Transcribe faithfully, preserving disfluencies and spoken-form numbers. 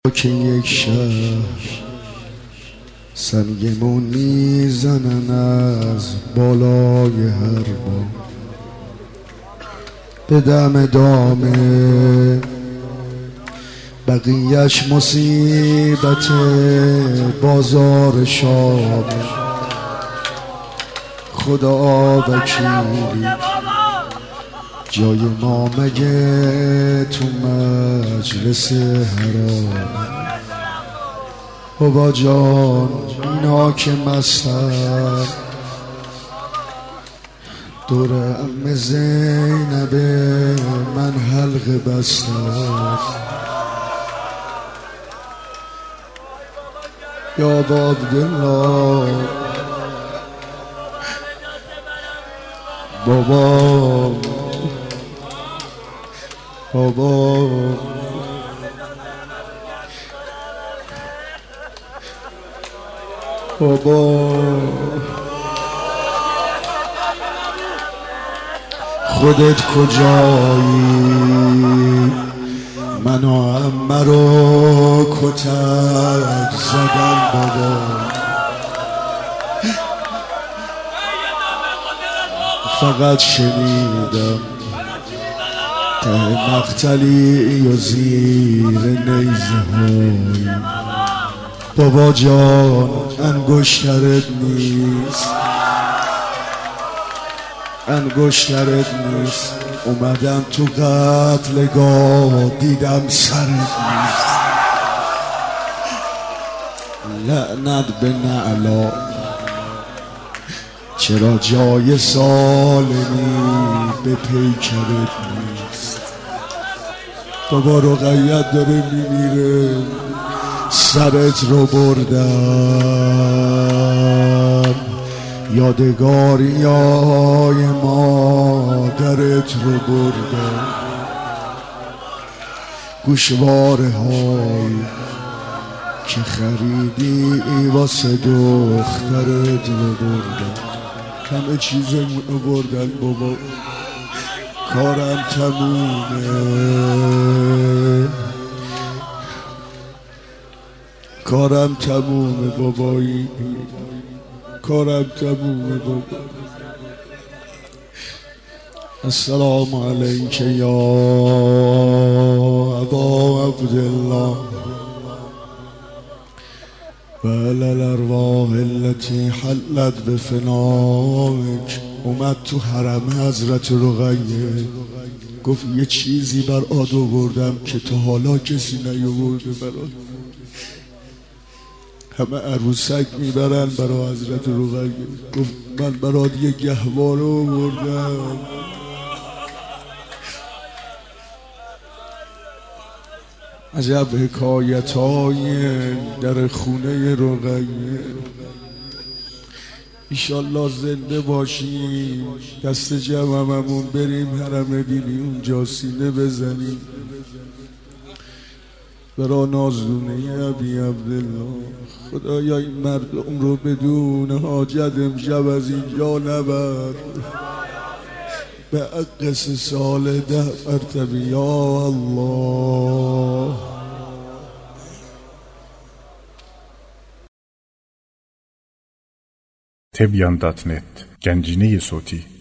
که یک شهر سنگمون میزنن از بالای هر با به دم دامه بقیهش مصیبت بازار شام خدا وکیلی جای ما مگه تو مجلس حرام بابا جان اینا که مستن دور ام زینب من حلقه بستن یا با عبدالله بابا بابا بابا خودت کجایی منو عمه رو کتک زدن بابا فقط شنیدم ته مقتلی و زیر نیزه های بابا جان انگشترت نیست انگشترت نیست اومدم تو قتلگاه دیدم سرت نیست لعنت به نعلا چرا جای سالمی به پیکرت نیست بابا رقیت داره میمیره سرت رو بردم یادگاری های مادرت رو بردم گوشواره های که خریدی واسه دخترت رو بردم همه چیزمون رو بردن بابا کارم تمومه کارم تمومه بابایی کارم تمومه بابا السلام علیک یا ابا عبدالله و علی الارواح التي حلت بفنائک اومد تو حرم حضرت رقیه گفت یه چیزی بر آد آوردم که تا حالا کسی نیاورده برات همه عروسک میبرن برای حضرت رقیه گفت من برات یه گهواره آوردم عجب حکایت های در خونه رقیه ایشالله زنده باشیم دست جمع هممون بریم حرم بیبی اونجا سینه بزنیم برا نازدونه ابی عبدالله خدایا این مردم رو بدون حاجت امشب از اینجا نبر به اقص سال ده مرتبه یا الله. تبیان دات نت گنجینه صوتی